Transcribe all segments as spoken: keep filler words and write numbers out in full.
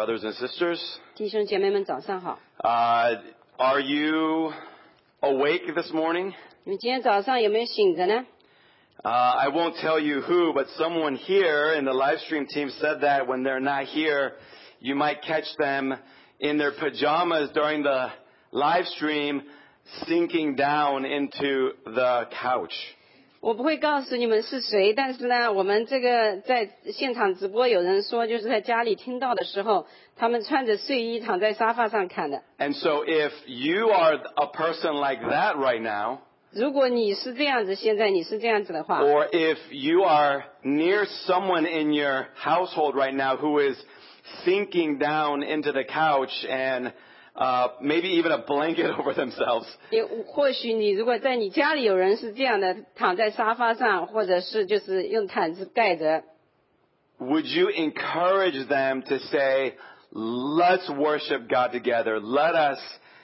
brothers and sisters. 弟兄姐妹们早上好。 Uh, are you awake this morning? 你们今天早上有没有醒着呢？ Uh, I won't tell you who, but someone here in the live stream team said that when they're not here, you might catch them in their pajamas during the live stream, sinking down into the couch. 我不会告诉你们是谁，但是呢，我们这个在现场直播，有人说就是在家里听到的时候，他们穿着睡衣躺在沙发上看的。 And so if you are a person like that right now, 如果你是这样子，现在你是这样子的话， or if you are near someone in your household right now who is sinking down into the couch and uh, maybe even a blanket over themselves, 也或许你如果在你家里有人是这样的，躺在沙发上，或者是就是用毯子盖着， would you encourage them to say, let's worship God together. Let us,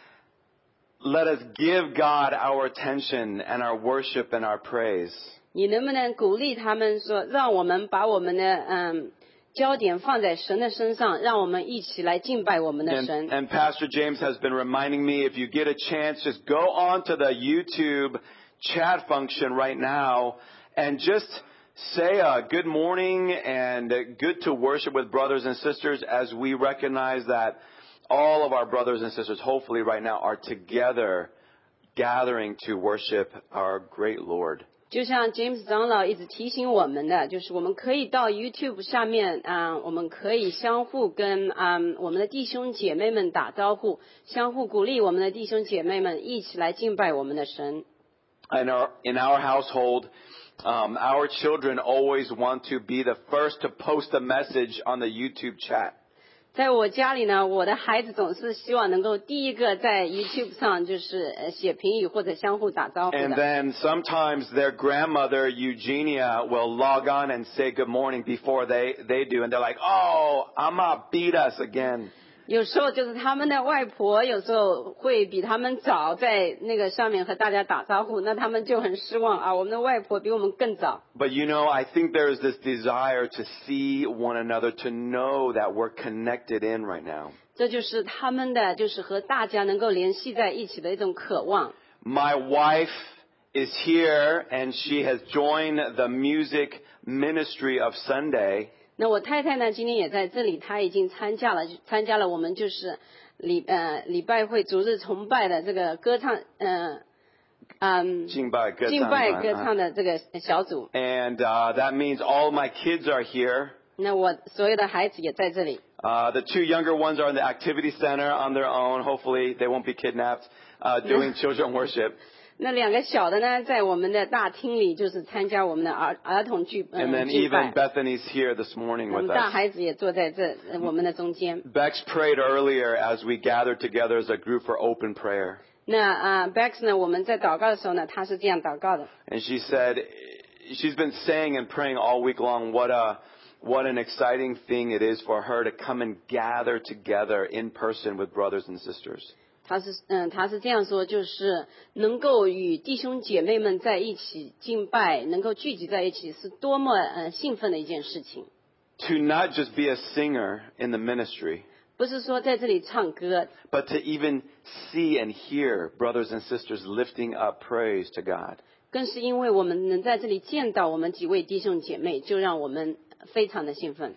let us give God our attention and our worship and our praise. 你能不能鼓励他们说，让我们把我们的嗯焦点放在神的身上，让我们一起来敬拜我们的 And, 神。 and Pastor James has been reminding me, if you get a chance, just go on to the YouTube chat function right now and just say a good morning and good to worship with brothers and sisters, as we recognize that all of our brothers and sisters, hopefully right now, are together gathering to worship our great Lord. 就像 James 长老一直提醒我们的，就是我们可以到 YouTube 下面啊、呃，我们可以相互跟啊、呃、我们的弟兄姐妹们打招呼，相互鼓励我们的弟兄姐妹们一起来敬拜我们的神。 In our, in our household, um, our children always want to be the first to post a message on the YouTube chat. 在我家里呢，我的孩子总是希望能够第一个在 YouTube 上就是呃写评语或者相互打招呼 And 的。 then sometimes their grandmother, Eugenia, will log on and say good morning before they, they do. And they're like, oh, Amma beat us again. 有时候就是他们的外婆，有时候会比他们早在那个上面和大家打招呼，那他们就很失望啊，我们的外婆比我们更早。 But you know, I think there's this desire to see one another, to know that we're connected in right now. 这就是他们的，就是和大家能够联系在一起的一种渴望。 My wife is here and she has joined the music ministry of Sunday. 那我太太呢，今天也在这里，她已经参加了，参加了我们就是礼呃礼拜会主日崇拜的这个歌唱，呃嗯敬拜歌唱敬拜歌唱的这个小组。 And uh, that means all my kids are here. 那我所有的孩子也在这里。 Uh, the two younger ones are in the activity center on their own. Hopefully they won't be kidnapped, uh, doing children worship. 那两个小的呢，在我们的大厅里，就是参加我们的儿儿童聚呃 And then 敬 even 拜。 Bethany's here this morning 我 with 们大 us. 孩子也坐在这呃我们的中间。 Bex prayed earlier as we gathered together as a group for open prayer. 那啊 Bex 呢，我们在祷告的时候呢，他是这样祷告的。 And she said, she's been saying and praying all week long what a, what an exciting thing it is for her to come and gather together in person with brothers and sisters. 他是嗯，他是这样说，就是能够与弟兄姐妹们在一起敬拜，能够聚集在一起，是多么呃兴奋的一件事情。 To not just be a singer in the ministry, 不是说在这里唱歌， but to even see and hear brothers and sisters lifting up praise to God. 更是因为我们能在这里见到我们几位弟兄姐妹，就让我们非常的兴奋。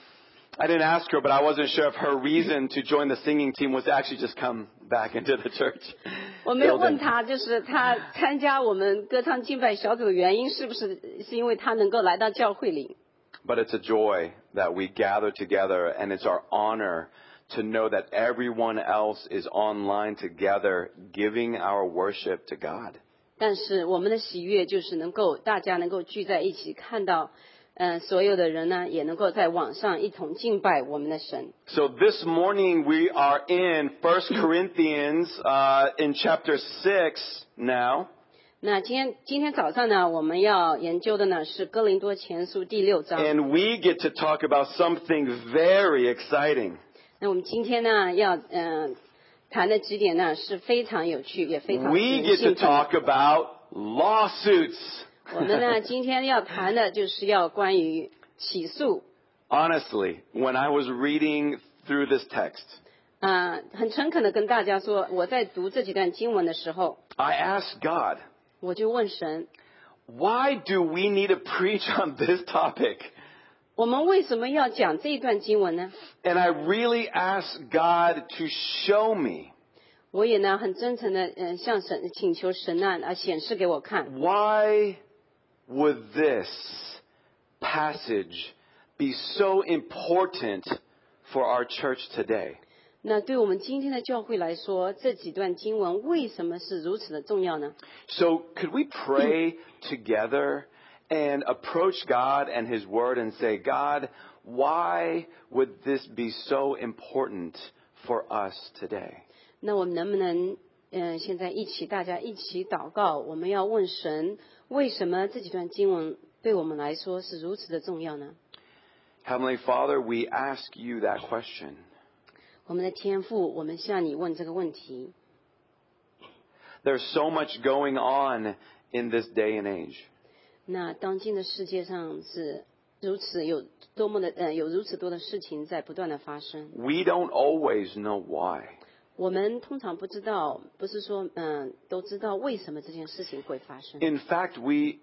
I didn't ask her, but I wasn't sure if her reason to join the singing team was to actually just come back into the church. 我没有问 building. 他，就是他参加我们歌唱敬拜小组的原因，是不是是因为他能够来到教会里？ But it's a joy that we gather together, and it's our honor to know that everyone else is online together giving our worship to God. 但是我们的喜悦就是能够大家能够聚在一起，看到，嗯、呃，所有的人呢也能够在网上一同敬拜我们的神。 So this morning we are in First Corinthians uh, in chapter six now. 那今天今天早上呢，我们要研究的呢是哥林多前书第六章。 And we get to talk about something very exciting. 那我们今天呢要嗯、呃、谈的几点呢是非常有趣，也非常 We 令 get 人 to 兴奋的。 talk about lawsuits. 我们呢今天要谈的就是要关于起诉。 Honestly, when I was reading through this text, 啊、很诚恳的跟大家说，我在读这几段经文的时候， I asked God, 我就问神， why do we need to preach on this topic? 我们为什么要讲这一段经文呢？ And I really asked God to show me 我也呢很真诚的嗯、呃向神请求神啊啊显示给我看， why would this passage be so important for our church today? 那对我们今天的教会来说，这几段经文为什么是如此的重要呢？ So could we pray together and approach God and His Word and say, God, why would this be so important for us today? 那我们能不能嗯、呃现在一起大家一起祷告？我们要问神，为什么这几段经文对我们来说是如此的重要呢？ Heavenly Father, we ask you that question. 我们的天父，我们向你问这个问题。 There's so much going on in this day and age. 那当今的世界上是如此有多么的呃有如此多的事情在不断的发生， We don't always know why. 我们通常不知道，不是说嗯、呃都知道为什么这件事情会发生。 In fact, we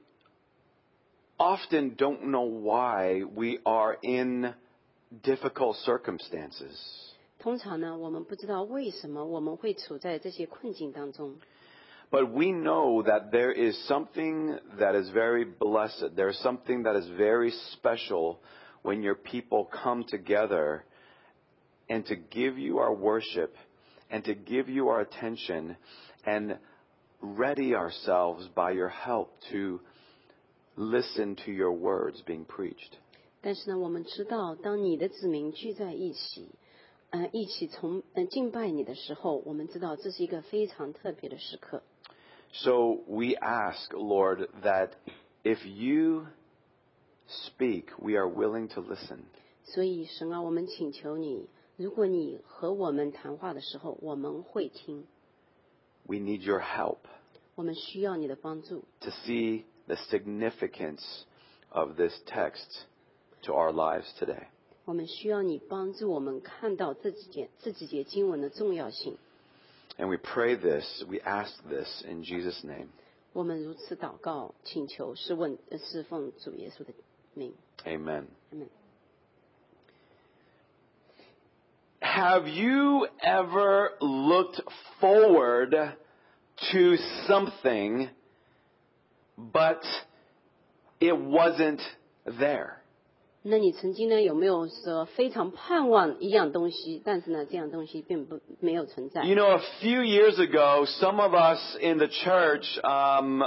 often don't know why we are in difficult circumstances. 通常呢，我们不知道为什么我们会处在这些困境当中。 But we know that there is something that is very blessed. There's something that is very special when your people come together and to give you our worship and to give you our attention and ready ourselves by your help to listen to your words being preached. 但是呢，我们知道，当你的子民聚在一起，呃，一起从呃敬拜你的时候，我们知道这是一个非常特别的时刻。 So we ask, Lord, that if you speak, we are willing to listen. 所以神啊，我们请求你，如果你和我们谈话的时候，我们会听。 We need your help 我们需要你的帮助， to see the significance of this text to our lives today. 我们需要你帮助我们看到这几节这几节经文的重要性。 And we pray this, we ask this in Jesus' name. 我们如此祷告，请求是问呃是奉主耶稣的名。 Amen. Amen. Have you ever looked forward to something, but it wasn't there? 那你曾经呢有没有说非常盼望一样东西，但是呢这样东西并不没有存在？ You know, a few years ago, some of us in the church, um,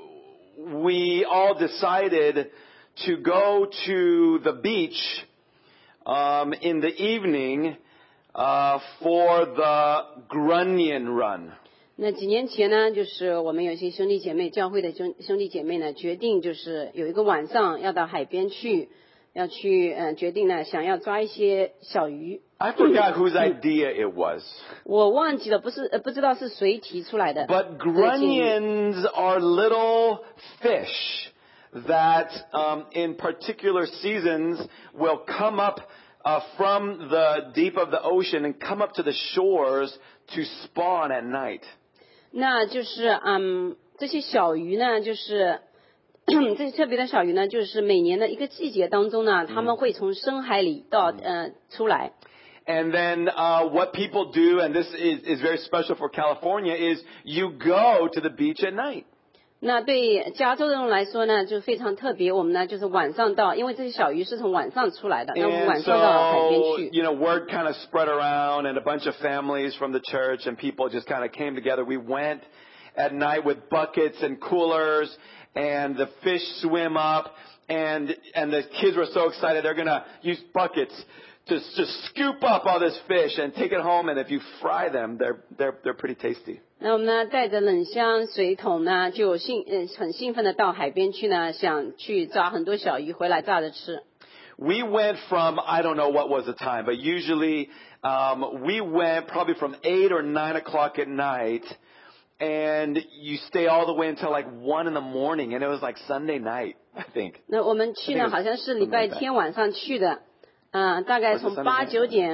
we all decided to go to the beach um, in the evening uh, for the Grunion Run. 那几年前呢，就是我们有一些兄弟姐妹，教会的兄兄弟姐妹呢，决定就是有一个晚上要到海边去，要去呃决定呢想要抓一些小鱼。 I forgot whose idea it was. 我忘记了，不是呃不知道是谁提出来的。 But 这个建议 grunions are little fish that um, in particular seasons will come up uh, from the deep of the ocean and come up to the shores to spawn at night. 那就是嗯，这些小鱼呢，就是这些特别的小鱼呢，就是每年的一个季节当中呢，他们会从深海里到呃出来。 And then uh, what people do, and this is, is very special for California, is you go to the beach at night. 那对加州人来说呢，就非常特别。我们呢就是晚上到，因为这些小鱼是从晚上出来的，那我们 And 晚上到海边 so, 去。 you know, word kind of spread around, and a bunch of families from the church and people just kind of came together. We went at night with buckets and coolers, and the fish swim up, and and the kids were so excited they're gonna use buckets to just scoop up all this fish and take it home. And if you fry them, they're they're they're pretty tasty. 那我们呢带着冷箱水桶呢，就兴呃很兴奋的到海边去呢，想去抓很多小鱼回来炸着吃。 We went from, I don't know what was the time, but usually um, we went probably from eight or nine o'clock at night, and you stay all the way until like one in the morning, and it was like Sunday night, I think. 那我们去 I think 呢， it's 好像是礼拜天晚上去的，嗯、大概从 Was it Sunday 八 night? 九点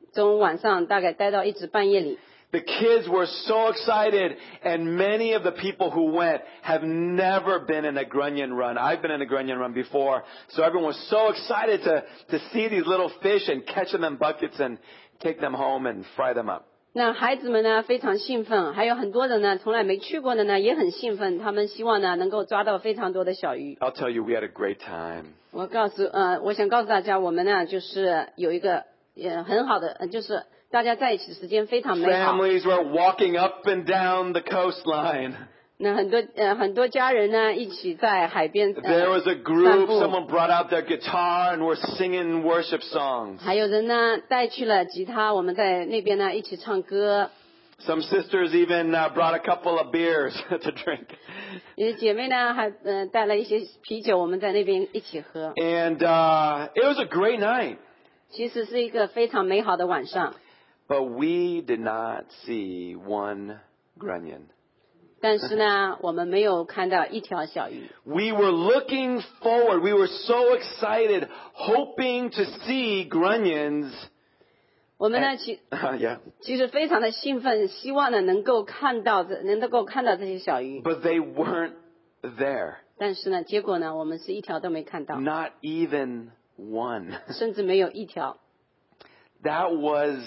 从晚上大概待到一直半夜里。 The kids were so excited, and many of the people who went have never been in a grunion run. I've been in a grunion run before, so everyone was so excited to, to see these little fish and catch them in buckets and take them home and fry them up. 那孩子们呢非常兴奋，还有很多人呢从来没去过的呢也很兴奋，他们希望呢能够抓到非常多的小鱼。 I'll tell you, we had a great time. 我告诉呃，我想告诉大家，我们呢就是有一个也很好的，呃就是大家在一起的时间非常美好。 Families were walking up and down the coastline. 那很多呃很多家人呢一起在海边呃 There was a 散 group, 步。 someone brought out their guitar and were singing worship songs. 还有人呢带去了吉他，我们在那边呢一起唱歌。 Some sisters even uh, brought a couple of beers to drink. 有的姐妹呢还呃带了一些啤酒，我们在那边一起喝。 And uh, it was a great night. 其实是一个非常美好的晚上。 But we did not see one grunion. 但是呢，我们没有看到一条小鱼。 We were looking forward. We were so excited, hoping to see grunions. 我们呢，其 yeah. 其实非常的兴奋，希望呢能够看到这，能够看到这些小鱼。 But they weren't there. 但是呢，结果呢，我们是一条都没看到， Not even one. 甚至没有一条。 That was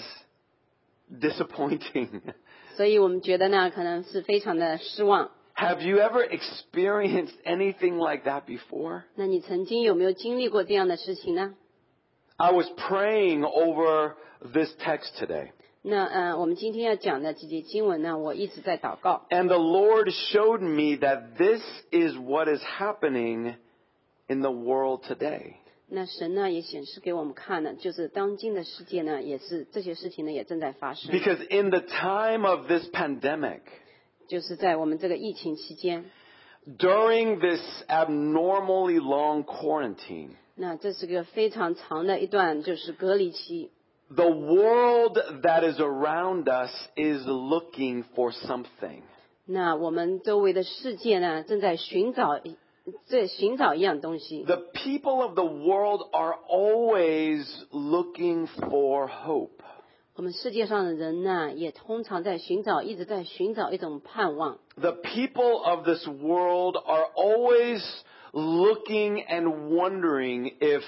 disappointing. 所以我们觉得呢，可能是非常的失望。 Have you ever experienced anything like that before? 那你曾经有没有经历过这样的事情呢？ I was praying over this text today. 那呃，我们今天要讲的几节经文呢，我一直在祷告。 And the Lord showed me that this is what is happening in the world today. 那神呢也显示给我们看了，就是当今的世界呢，也是这些事情呢也正在发生。 Because in the time of this pandemic, 就是在我们这个疫情期间， during this abnormally long quarantine, 那这是个非常长的一段就是隔离期。 the world that is around us is looking for something. 那我们周围的世界呢，正在寻找一在寻找一样东西。 The people of the world are always looking for hope. 我们世界上的人呢，也通常在寻找，一直在寻找一种盼望。 The people of this world are always looking and wondering if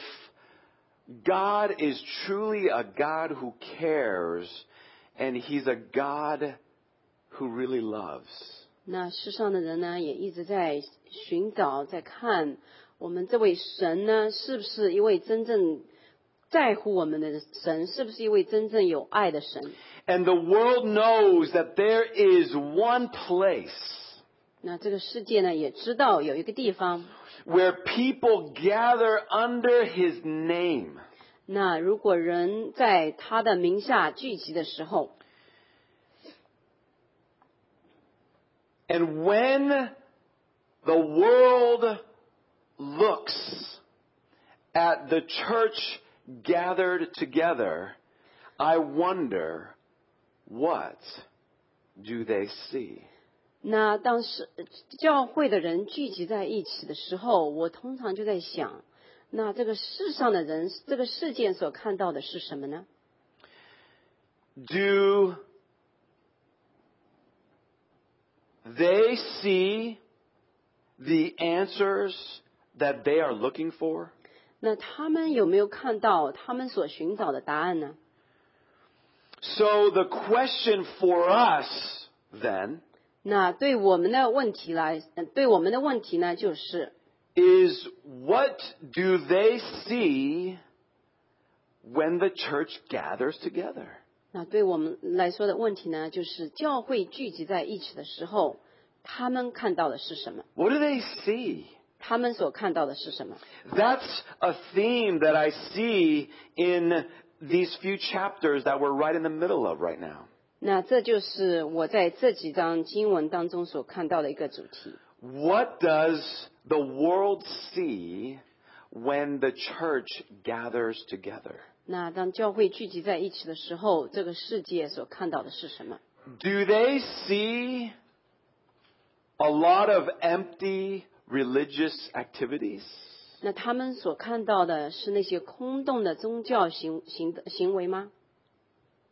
God is truly a God who cares and He's a God who really loves. 那世上的人呢，也一直在寻找，在看我们这位神呢，是不是一位真正在乎我们的神，是不是一位真正有爱的神？ And the world knows that there is one place 那这个世界呢，也知道有一个地方， where people gather under His name. 那如果人在他的名下聚集的时候， And when the world looks at the church gathered together, I wonder, what do they see? 那当时教会的人聚集在一起的时候，我通常就在想，那这个世上的人，这个世界所看到的是什么呢？ Do they see the answers that they are looking for? 那他们有没有看到他们所寻找的答案呢？ So the question for us then 那对我们的问题来，呃对我们的问题呢，就是 is, what do they see when the church gathers together? 那对我们来说的问题呢，就是教会聚集在一起的时候，他们看到的是什么？ What do they see? 他们所看到的是什么？ That's a theme that I see in these few chapters that we're right in the middle of right now. 那这就是我在这几章经文当中所看到的一个主题。 What does the world see when the church gathers together? 那当教会聚集在一起的时候，这个世界所看到的是什么？ Do they see a lot of empty religious activities? 那他们所看到的是那些空洞的宗教行行行为吗？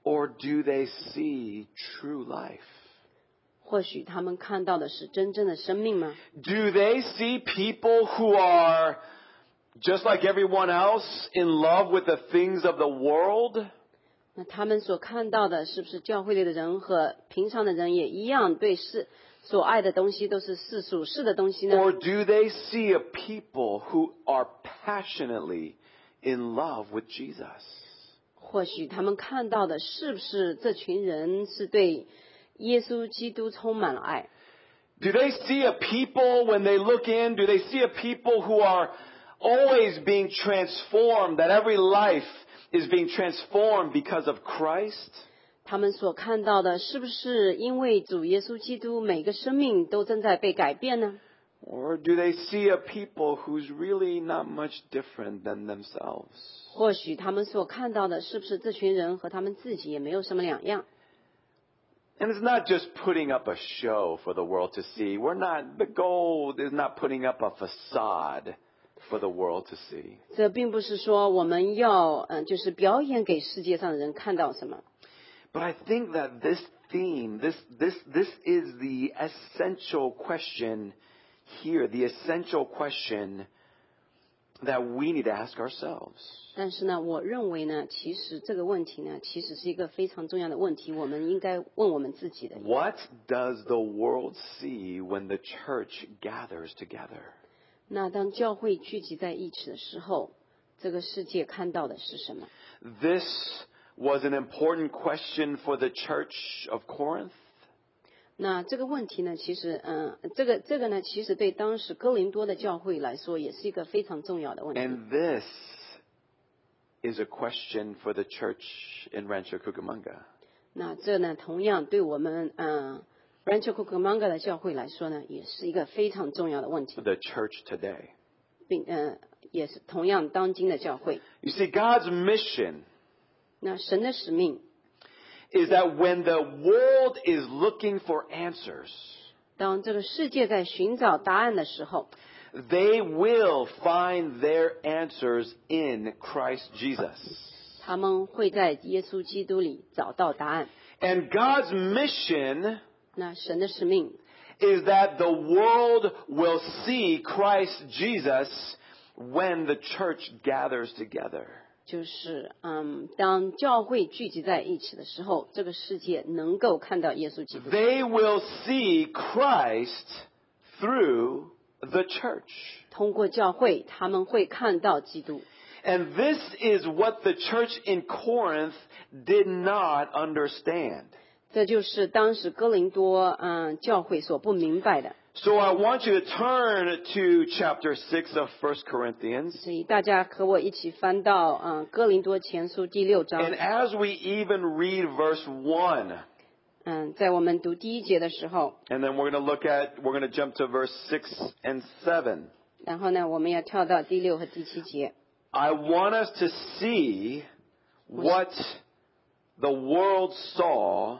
Or do they see true life? 或许他们看到的是真正的生命吗？ Do they see people who are just like everyone else in love with the things of the world? 那他们所看到的是不是教会里的人和平常的人也一样，对世所爱的东西都是世俗世的东西呢？ Or do they see a people who are passionately in love with Jesus? 或许他们看到的是不是这群人是对耶稣基督充满了爱？ Do they see a people when they look in? Do they see a people who are always being transformed, that every life is being transformed because of Christ? 他们所看到的是不是因为主耶稣基督每个生命都正在被改变呢？ Or do they see a people who's really not much different than themselves? 或许他们所看到的是不是这群人和他们自己也没有什么两样？ And it's not just putting up a show for the world to see. We're not, the goal is not putting up a facade for the world to see. 这并不是说我们要嗯、呃，就是表演给世界上的人看到什么。 But I think that this theme, this, this, this is the essential question here, the essential question that we need to ask ourselves. 但是呢，我认为呢，其实这个问题呢，其实是一个非常重要的问题，我们应该问我们自己的。 What does the world see when the church gathers together? 那当教会聚集在一起的时候，这个世界看到的是什么？ This was an important question for the church of Corinth. 那这个问题呢，其实，嗯，这个这个呢，其实对当时哥林多的教会来说，也是一个非常重要的问题。 And this is a question for the church in Rancho Cucamonga. 那这呢，同样对我们，嗯 ，Rancho Cucamonga 的教会来说呢，也是一个非常重要的问题， The church today. 并，嗯，也是同样当今的教会。 You see, God's mission 那神的使命， is that when the world is looking for answers, 当这个世界在寻找答案的时候， they will find their answers in Christ Jesus. 他们会在耶稣基督里找到答案。 And God's mission 那神的使命 is that the world will see Christ Jesus when the church gathers together. 就是，嗯，当教会聚集在一起的时候，这个世界能够看到耶稣基督。 They will see Christ through the church. 通过教会，他们会看到基督。 And this is what the church in Corinth did not understand. 这就是当时哥林多，嗯，教会所不明白的。 So I want you to turn to chapter six of First Corinthians. 所以大家和我一起翻到，嗯，哥林多前书第六章。 And as we even read verse one, 嗯，在我们读第一节的时候， and then we're going to look at, we're going to jump to verse six and seven. 然后呢，我们要跳到第六和第七节。 I want us to see what the world saw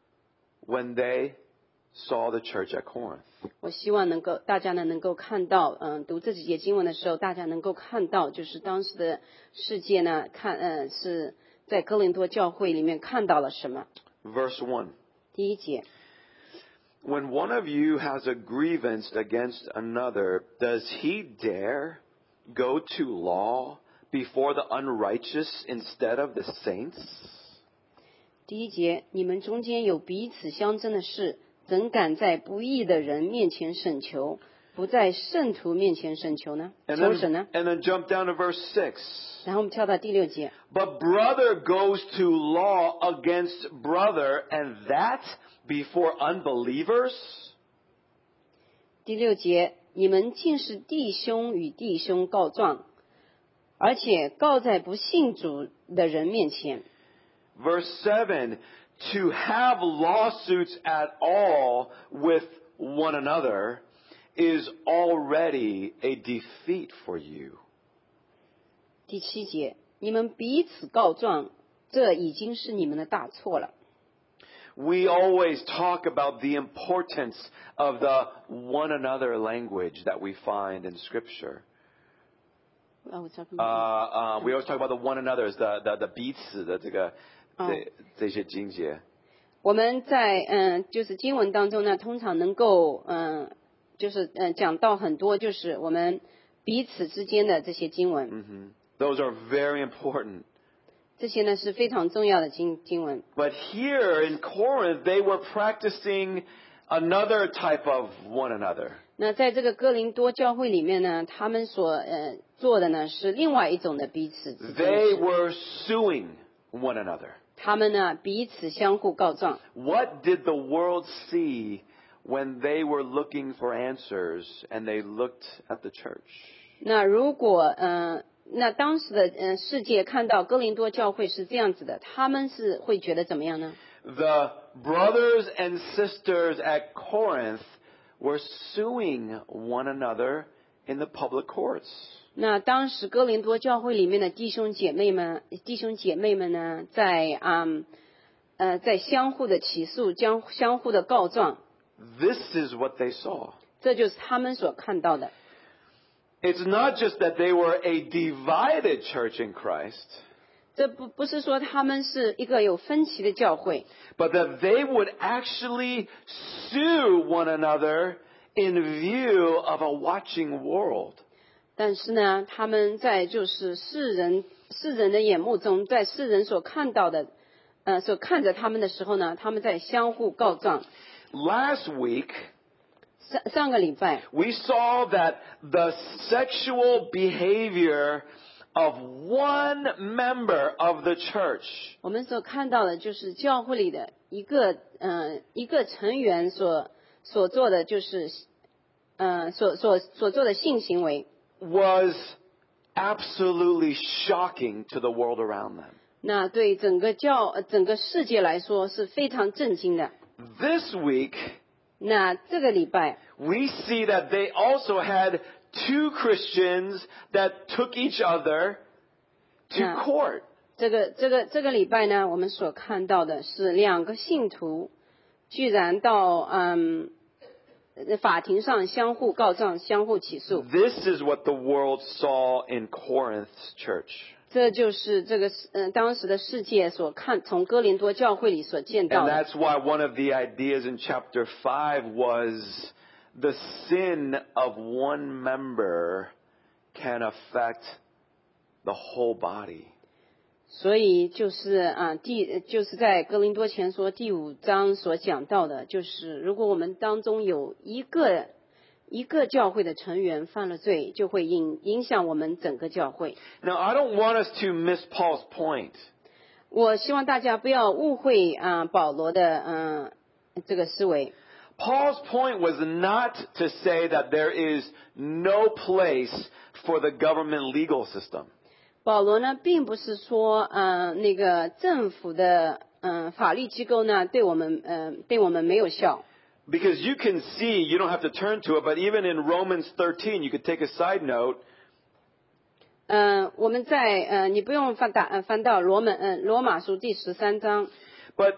when they saw the church at Corinth. 我希望能够大家呢能够看到，嗯，读这几节经文的时候，大家能够看到，就是当时的世界呢，看，嗯，是在哥林多教会里面看到了什么。 Verse one. 第一节， When one of you has a grievance against another, does he dare go to law before the unrighteous instead of the saints? 第一节，你们中间有彼此相争的事，怎敢在不义的人面前审求，不在圣徒面前审求呢？ And 求审 then, 呢？ and then jump down to verse six. 然后我们跳到第六节， But brother goes to law against brother, and that before unbelievers? 第六节，你们竟是弟兄与弟兄告状，而且告在不信主的人面前。 Verse seven, to have lawsuits at all with one another is already a defeat for you. 第七节，你们彼此告状，这已经是你们的大错了。 We always talk about the importance of the one another language that we find in Scripture. Uh, we're talking Uh, about- uh, we always talk about the one another as the the the 彼此的这个哦这这些经节。 我们在嗯、呃就是经文当中呢，通常能够嗯、呃就是嗯、呃讲到很多就是我们彼此之间的这些经文， hmm Those are very important. 这些呢是非常重要的经经文。 But here in Corinth, they were practicing another type of one another. 那在这个哥林多教会里面呢，他们所呃做的呢是另外一种的彼此之间的 They 事， were suing one another. 他们呢彼此相互告状。 What did the world see when they were looking for answers and they looked at the church? 那如果呃那当时的呃世界看到哥林多教会是这样子的，他们是会觉得怎么样呢？ The brothers and sisters at Corinth were suing one another in the public courts. 那当时哥林多教会里面的弟兄姐妹们，弟兄姐妹们呢，在嗯呃在相互的起诉，将相互的告状， This is what they saw. 这就是他们所看到的。 It's not just that they were a divided church in Christ, 这不不是说他们是一个有分歧的教会， but that they would actually sue one another in view of a watching world. 但是呢，他们在就是世人世人的眼目中，在世人所看到的，呃，所看着他们的时候呢，他们在相互告状。 Last week, 上上个礼拜， we saw that the sexual behavior of one member of the church 我们所看到的就是教会里的一个呃一个成员所所做的就是呃所所所做的性行为， was absolutely shocking to the world around them. 那对整个教呃整个世界来说是非常震惊的。 This week, 那这个礼拜， we see that they also had two Christians that took each other to Yeah. court. 这个这个这个礼拜呢，我们所看到的是两个信徒居然到嗯呃法庭上相互告状、相互起诉。 This is what the world saw in Corinth's church. 这就是这个嗯、呃、当时的世界所看从哥林多教会里所见 And 到的。 that's why one of the ideas in chapter five was the sin of one member can affect the whole body. 所以就是啊第就是在哥林多前书第五章所讲到的，就是如果我们当中有一个一个教会的成员犯了罪，就会影影响我们整个教会。 Now, I don't want us to miss Paul's point. 我希望大家不要误会啊保罗的嗯、呃、这个思维。 Paul's point was not to say that there is no place for the government legal system. 保罗呢，并不是说嗯、呃、那个政府的嗯、呃、法律机构呢对我们嗯、呃、对我们没有效。 Because you can see, you don't have to turn to it, but even in Romans thirteen, you could take a side note. 嗯、呃，我们在呃，你不用翻打呃翻到罗门嗯、呃、罗马书第十三章。 But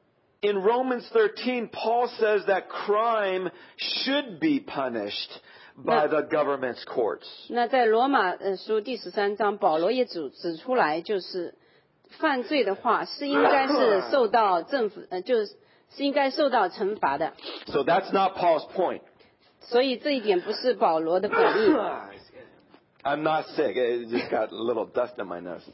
in Romans thirteen, Paul says that crime should be punished by the government's courts. 那在罗马呃书第十三章，保罗也指指出来，就是犯罪的话是应该是受到政府呃就是是应该受到惩罚的。 So that's not Paul's point. 所以这一点不是保罗的本意。 I'm not sick. It just got a little dust in my nose.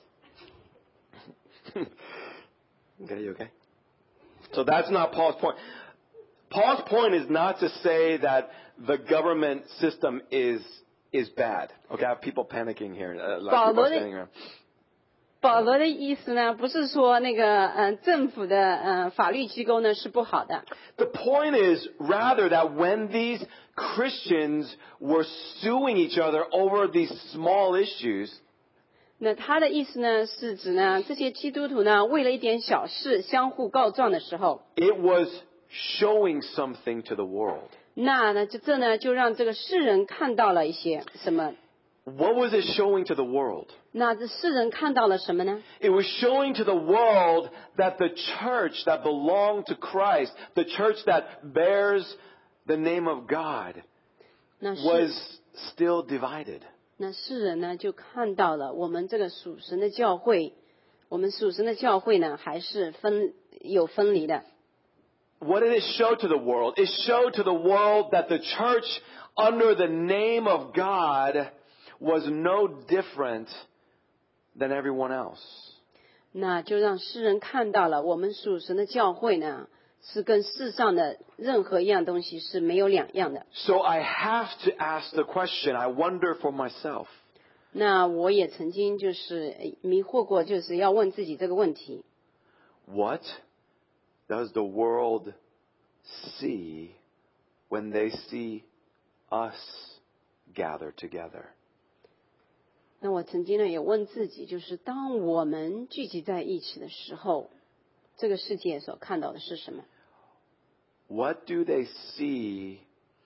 Okay, you okay? So that's not Paul's point. Paul's point is not to say that the government system is is bad. Okay, I have people panicking here. A lot of people are standing around. 保罗的意思呢，不是说那个嗯、呃、政府的嗯、呃、法律机构呢是不好的。 The point is rather that when these Christians were suing each other over these small issues, 那他的意思呢，是指呢这些基督徒呢为了一点小事相互告状的时候， it was showing something to the world. 那呢就这呢就让这个世人看到了一些什么？ What was it showing to the world? 那这世人看到了什么呢？ It was showing to the world that the church that belonged to Christ, the church that bears the name of God, 那是 was still divided. 那世人呢就看到了我们这个属神的教会我们属神的教会呢，还是分有分离的。 What did it show to the world? It showed to the world that the church under the name of God was no different than everyone else. 那就让世人看到了，我们属神的教会呢，是跟世上的任何一样东西是没有两样的。 So I have to ask the question, I wonder for myself. 那我也曾经就是迷惑过，就是要问自己这个问题。 What does the world see when they see us gather together? 那我曾经呢也问自己，就是当我们聚集在一起的时候，这个世界所看到的是什么？ What do they see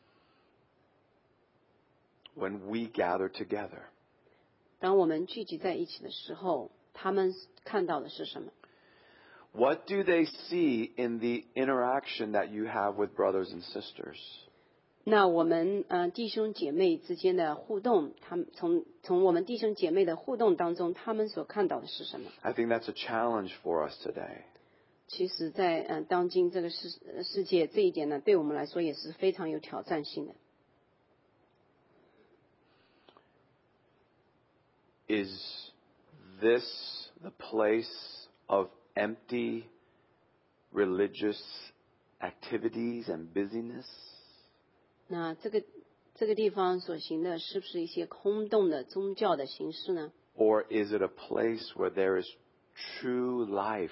when we gather together? 当我们聚集在一起的时候，他们看到的是什么？ What do they see in the interaction that you have with brothers and sisters? 那我们呃弟兄姐妹之间的互动，他们从从我们弟兄姐妹的互动当中，他们所看到的是什么？ I think that's a challenge for us today. 其实在，呃当今这个世世界，这一点呢，对我们来说也是非常有挑战性的。 Is this the place of empty religious activities and busyness? 那这个这个地方所行的，是不是一些空洞的宗教的形式呢？ Or is it a place where there is true life?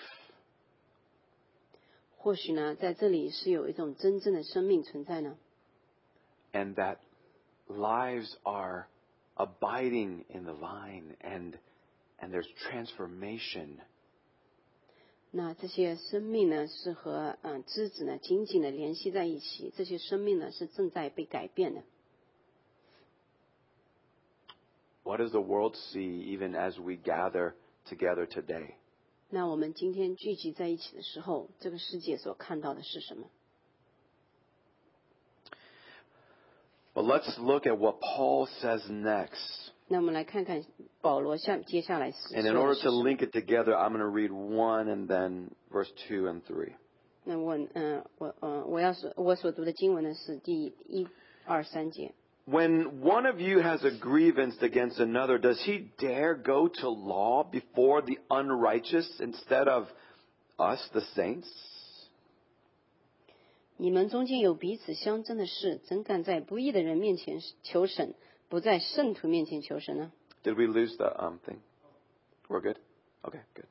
或许呢，在这里是有一种真正的生命存在呢？ And that lives are abiding in the vine and, and there's transformation. 那这些生命呢，是和嗯枝子呢紧紧的联系在一起，这些生命呢是正在被改变的。 What does the world see even as we gather together today? 那我们今天聚集在一起的时候，这个世界所看到的是什么？ But let's look at what Paul says next. 那我们来看看保罗下接下来是 And 说 in 的 order 是 to 什么。 link it together, I'm going to read one and then verse two and three. 那我嗯、呃、我嗯、呃、我要所我所读的经文呢是第一二三节。 When one of you has a grievance against another, does he dare go to law before the unrighteous instead of us, the saints? 你们中间有彼此相争的事，怎敢在不义的人面前求审，不在圣徒面前求审呢？ Did we lose the um, thing? We're good? Okay, good.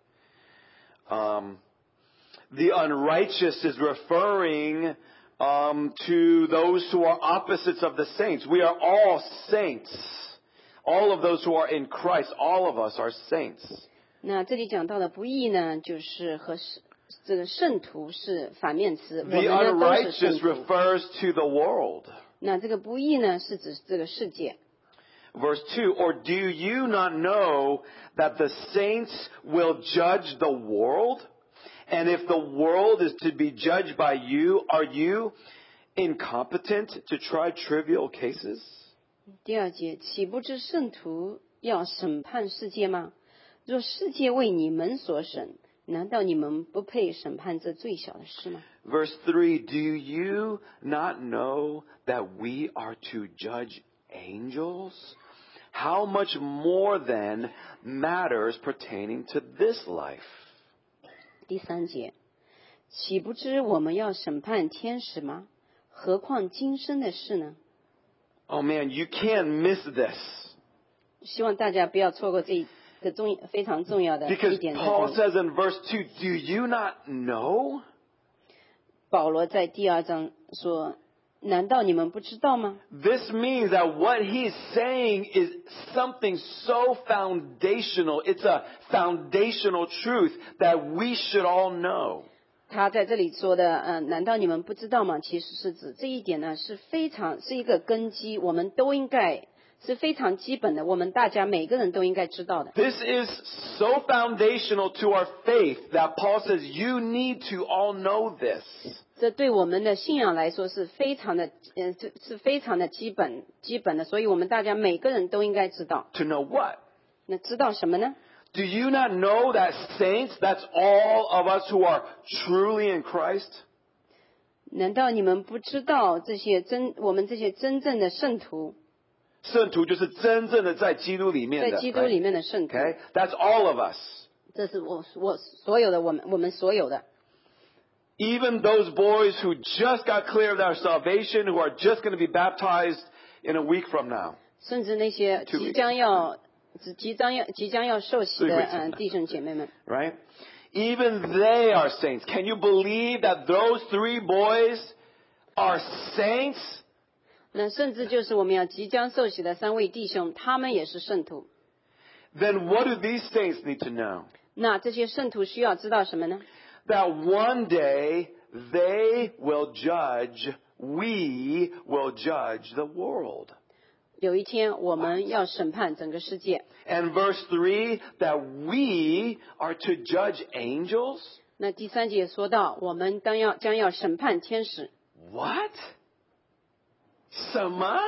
Um, the unrighteous is referring um, to those who are opposites of the saints. We are all saints. All of those who are in Christ, all of us are saints. 那这里讲到的不义呢，就是和这个圣徒是反面词，我 The 们呢都是圣 unrighteous 徒。 refers to the world. 那这个不义呢，是指这个世界。 Verse two, or do you not know that the saints will judge the world? And if the world is to be judged by you, are you incompetent to try trivial cases? 第二节，岂不知圣徒要审判世界吗？若世界为你们所审，难道你们不配审判这最小的事吗？ Verse three, do you not know that we are to judge angels? How much more then matters pertaining to this life? 第三节，岂不知我们要审判天使吗？何况今生的事呢？ Oh man, you can't miss this. 希望大家不要错过这一个重非常重要的 Because 一点。 Paul says in verse two, do you not know? 保罗在第二章说：“难道你们不知道吗？” This means that what he's saying is something so foundational. It's a foundational truth that we should all know. 他在这里说的，嗯、呃，难道你们不知道吗？其实是指这一点呢，是非常是一个根基，我们都应该是非常基本的，我们大家每个人都应该知道的。 This is so foundational to our faith that Paul says you need to all know this. 这对我们的信仰来说是非常的，嗯、呃，是非常的基本基本的，所以我们大家每个人都应该知道。 To know what? 那知道什么呢？ Do you not know that saints, that's all of us who are truly in Christ? 难道你们不知道这些真我们这些真正的圣徒， 圣徒就是真正的在基督里面的， 在基督里面的圣徒。 Okay? That's all of us. 这是我我所有的我们我们所有的。 Even those boys who just got clear of their salvation, who are just going to be baptized in a week from now. 甚至那些即将要即将要即将要受洗的嗯弟兄姐妹们。 Right? Even they are saints. Can you believe that those three boys are saints? 那甚至就是我们要即将受洗的三位弟兄，他们也是圣徒。 Then what do these saints need to know? 那这些圣徒需要知道什么呢？ That one day they will judge, we will judge the world. 有一天我们要审判整个世界。 And verse three, that we are to judge angels? 那第三节说到，我们当要将要审判天使。 What? 什么？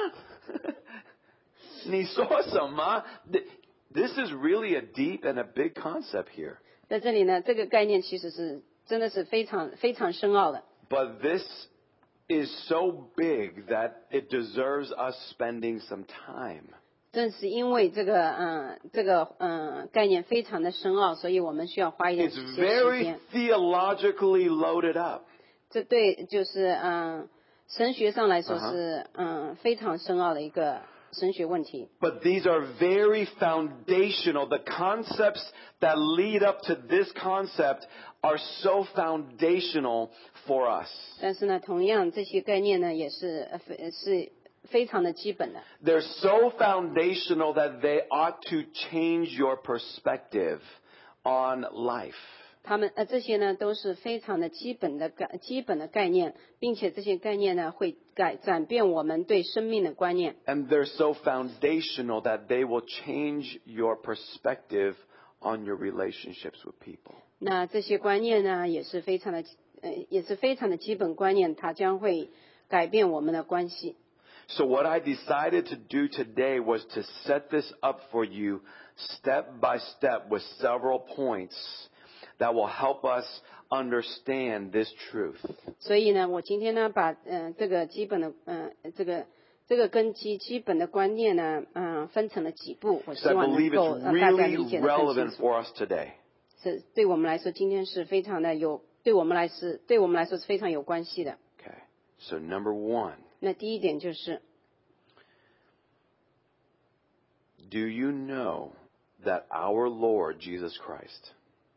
你说什么？ This is really a deep and a big concept here. 在这里呢，这个概念其实是真的是非常非常深奥的。 But this is so big that it deserves us spending some time. 正是因为这个嗯这个嗯概念非常的深奥，所以我们需要花一点 It's 些时 very 间。 theologically loaded up. 这对就是嗯神学上来说 Uh-huh. 是嗯非常深奥的一个神学问题。 But these are very foundational. The concepts that lead up to this concept are so foundational for us. 但是呢，同样这些概念呢也是呃非是非常的基本的。 They're so foundational that they ought to change your perspective on life. 他们呃这些呢都是非常的基本的概基本的概念，并且这些概念呢会改转变我们对生命的观念。 And they're so foundational that they will change your perspective on your relationships with people. 那这些观念呢也是非常的呃也是非常的基本观念，它将会改变我们的关系。 So what I decided to do today was to set this up for you step by step with several points that will help us understand this truth. 所以呢，我今天呢把呃这个基本的呃这个这个根基基本的观念呢嗯、呃、分成了几步，我希 So I 望能 believe 够 it's 让大家 really 理解的更清 relevant 楚。 for us today. 是对我们来说，今天是非常的有，对我们来是对我们来说是非常有关系的。 Okay. So number one, 那第一点就是， do you know that our Lord Jesus Christ,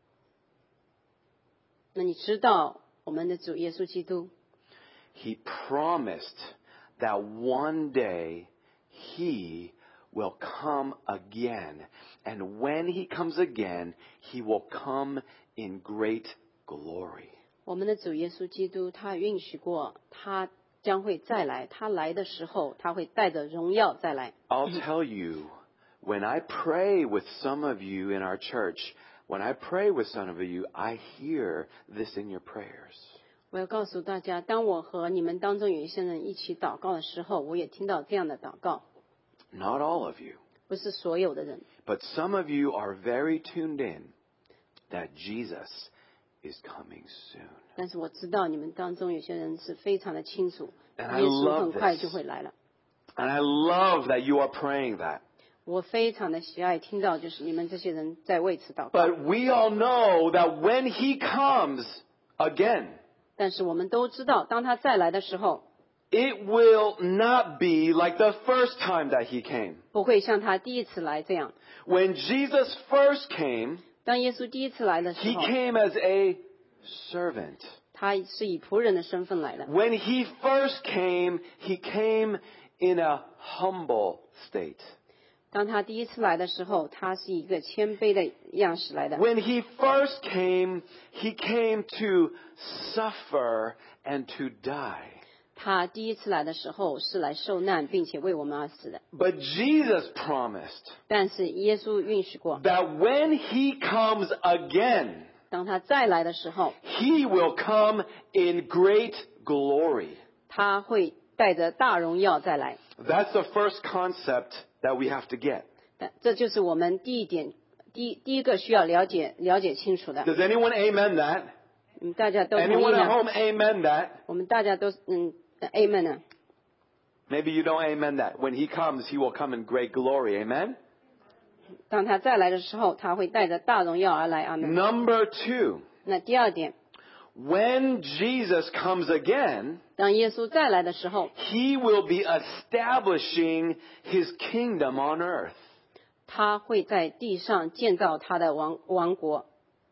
那你知道我们的主耶稣基督， He promised that one day He will come again. And when He comes again, He will come in great glory. 我们的主耶稣基督，他允许过，他将会再来。他来的时候，他会带着荣耀再来。 I'll tell you, when I pray with some of you in our church, when I pray with some of you, I hear this in your prayers. 我要告诉大家，当我和你们当中有一些人一起祷告的时候，我也听到这样的祷告。 Not all of you, 不是所有的人， but some of you are very tuned in that Jesus is coming soon. 但是我知道你们当中有些人是非常的清楚， And 耶 I 稣 love 很快 this. 就会来了。 And I love that you are praying that. 我非常的喜爱听到，就是你们这些人在为此祷告。 But we all know that when He comes again, 但是我们都知道，当他再来的时候， it will not be like the first time that He came. 不会像他第一次来这样。 When Jesus first came, 当耶稣第一次来的时 He 候， came as a servant. 他是以仆人的身份来的。 When He first came, He came in a humble state. 当他第一次来的时候，他是一个谦卑的样式来的。 When He first came, He came to suffer and to die. 他第一次来的时候是来受难，并且为我们而死的。 But Jesus promised 但是耶稣允许过， that when He comes again, 当他再来的时候， He will come in great glory. 他会带着大荣耀再来。 That's the first concept that we have to get. 但这就是我们第一点第第一个需要了解了解清楚的。 Does anyone amen that? 嗯，大家都同意 Anyone at 呢？ home amen that? 我们大家都嗯 ，amen 呢？ Maybe you don't amen that. When he comes, he will come in great glory. Amen? 当他再来的时候，他会带着大荣耀而来。阿门。 Number two, 那第二点， when Jesus comes again, 当耶稣再来的时候， he will be establishing his kingdom on earth. 他会在地上建造他的王王国。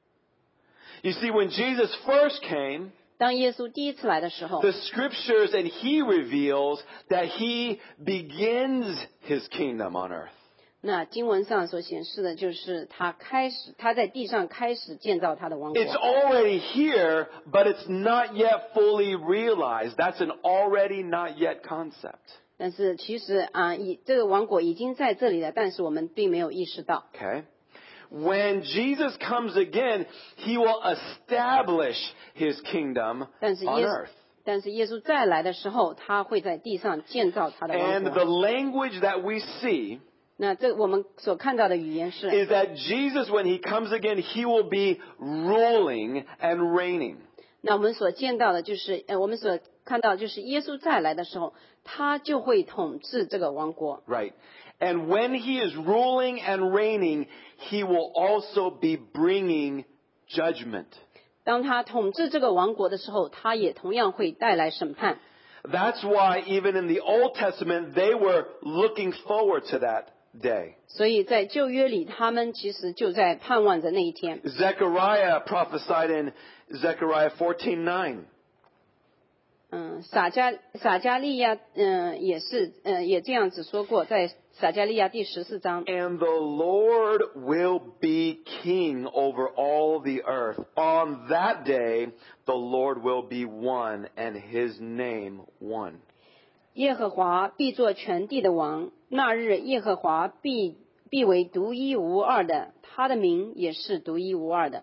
You see, when Jesus first came, 当耶稣第一次来的时候， the scriptures and he reveals that he begins his kingdom on earth. 那经文上所显示的就是他开始，他在地上开始建造他的王国。 It's already here, but it's not yet fully realized. That's an already not yet concept. 但是其实啊，以这个王国已经在这里了，但是我们并没有意识到。 Okay? When Jesus comes again, he will establish his kingdom 但是 on 耶 earth. 但是耶稣再来的时候，他会在地上建造他的王 And 国。 the language that we see 那这我们所看到的语言是， is that Jesus, when he comes again, he will be ruling and reigning. 那我们所见到的就是，呃，我们所看到就是耶稣再来的时候，他就会统治这个王国。 Right. And when he is ruling and reigning, he will also be bringing judgment. 当他统治这个王国的时候，他也同样会带来审判。 That's why even in the Old Testament, they were looking forward to that day. 所以在旧约里，他们其实就在盼望着那一天。 Zechariah prophesied in Zechariah fourteen nine. 嗯，撒加撒加利亚，嗯，也是，嗯，也这样子说过，在撒加利亚第十四章。 And the Lord will be king over all the earth. On that day, the Lord will be one and his name one. 耶和华必作全地的王，那日耶和华必必为独一无二的，他的名也是独一无二的。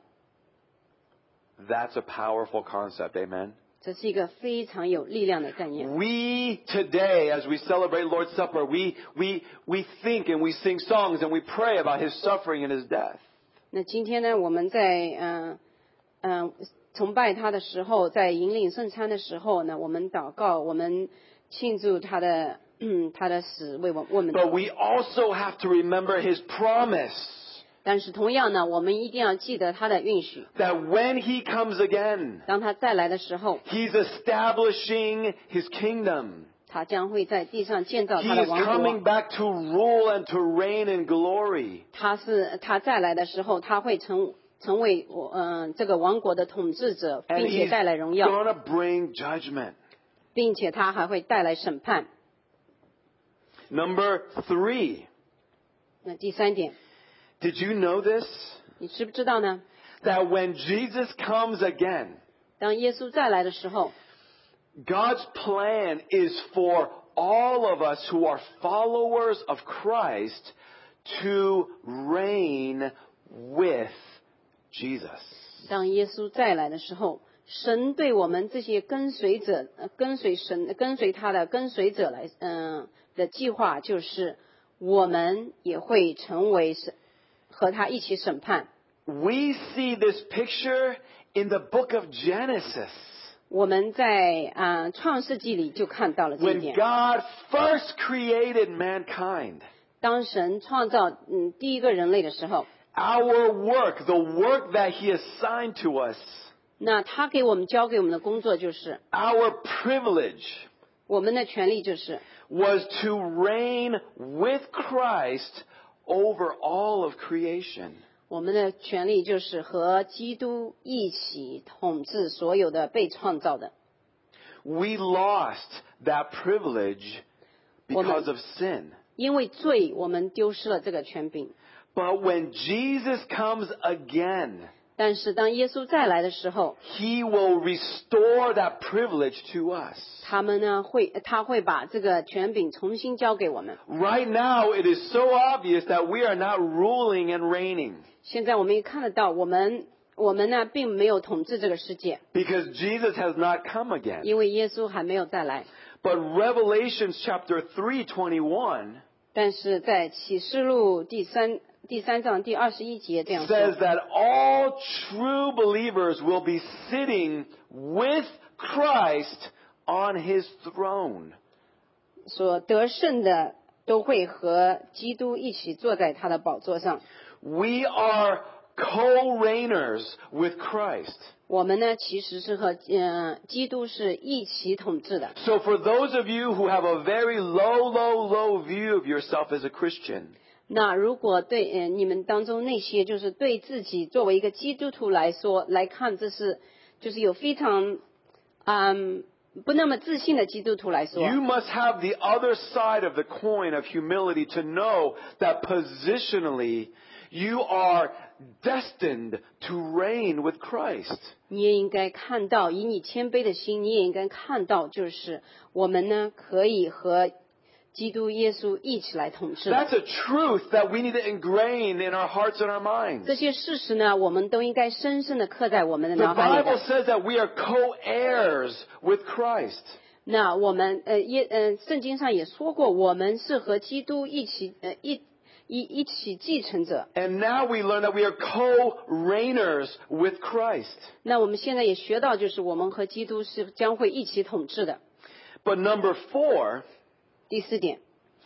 That's a powerful concept, amen? 这是一个非常有力量的概念。 We today, as we celebrate Lord's Supper, we, we, we think and we sing songs and we pray about his suffering and his death. 那今天呢，我们在嗯嗯、呃呃、崇拜他的时候，在引领圣餐的时候呢，我们祷告，我们庆祝他的嗯他的死为我我们。 But we also have to remember his promise 但是同样呢，我们一定要记得他的允许。 that when he comes again, 当他再来的时候， he's establishing his kingdom. 他将会在地上建造 He 他的 is 王 coming 国。 back to rule and to reign in glory. 他是他再来的时候，他会成成为我嗯、呃、这个王国的统治者， And 并且 he's 带来荣耀， gonna bring judgment. 并且他还会带来审判。 Number three. 那第三点， Did you know this? 你知不知道呢？ That when Jesus comes again, 当耶稣再来的时候， God's plan is for all of us who are followers of Christ to reign with Jesus. 当耶稣再来的时候，神对我们这些跟随者、呃跟随神、跟随他的跟随者来，嗯、的计划就是，我们也会成为审和他一起审判。 We see this picture in the book of Genesis. 我们在啊、创世纪里就看到了这一 When 点。 God first created mankind, 当神创造嗯第一个人类的时候， our work, the work that He assigned to us, 那他给我们交给我们的工作就是， our privilege 我们的权利就是 was to reign with Christ over all of creation. 我们的权利就是和基督一起统治所有的被创造的。 We lost that privilege because of sin. 因为罪，我们丢失了这个权柄。 But when Jesus comes again, 但是当耶稣再来的时候， He will restore that privilege to us. 他们呢会，他会把这个权柄重新交给我们。 Right now, it is so obvious that we are not ruling and reigning 现在我们也看得到，我们我们呢并没有统治这个世界， because Jesus has not come again. 因为耶稣还没有再来。 But Revelations chapter three twenty-one 但是在启示录第三第三章第二十一节这样说。 says that all true believers will be sitting with Christ on his throne. 说得胜的都会和基督一起坐在他的宝座上。 We are co-reigners with Christ. 我们呢，其实是和呃基督是一起统治的。 So for those of you who have a very low, low, low view of yourself as a Christian, 那如果对呃你们当中那些就是对自己作为一个基督徒来说来看，这是就是有非常嗯不那么自信的基督徒来说， you must have the other side of the coin of humility to know that positionally you are destined to reign with Christ. 你也应该看到，以你谦卑的心，你也应该看到，就是我们呢可以和基督耶稣一起来统治。 That's a truth that we need to ingrain in our hearts and our minds. 这些事实呢，我们都应该深深的刻在我们的 The 脑海里 Bible 的。 says that we are co-heirs with Christ. 那我们呃耶呃圣经上也说过，我们是和基督一起呃一一一起继承者。 And now we learn that we are co-reigners with Christ. 那我们现在也学到，就是我们和基督是将会一起统治的。 But number four, 第四点，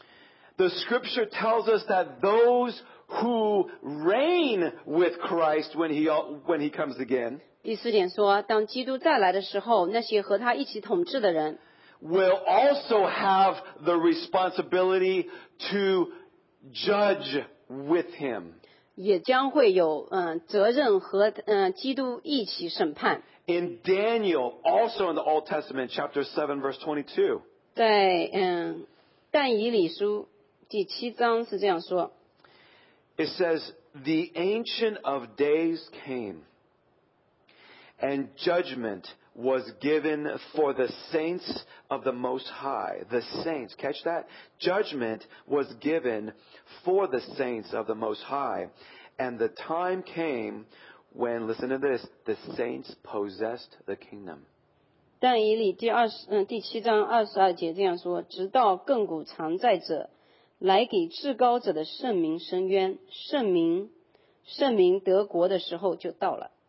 the scripture tells us that those who reign with Christ when he, when he comes again 第四点说，当基督再来的时候，那些和他一起统治的人， will also have the responsibility to judge with him. 也将会有嗯、呃责任和嗯、呃基督一起审判。 In Daniel, also in the Old Testament, chapter seven, verse twenty-two, 在嗯但以理书第七章是这样说， it says, "The Ancient of Days came, and judgment was given for the saints of the Most High." The saints, catch that? Judgment was given for the saints of the Most High. And the time came when, listen to this, the saints possessed the kingdom. 但以理第二十嗯第七章二十二节这样说，直到亘古常在者来给至高者的圣名伸冤，圣名圣名得国的时候就到了。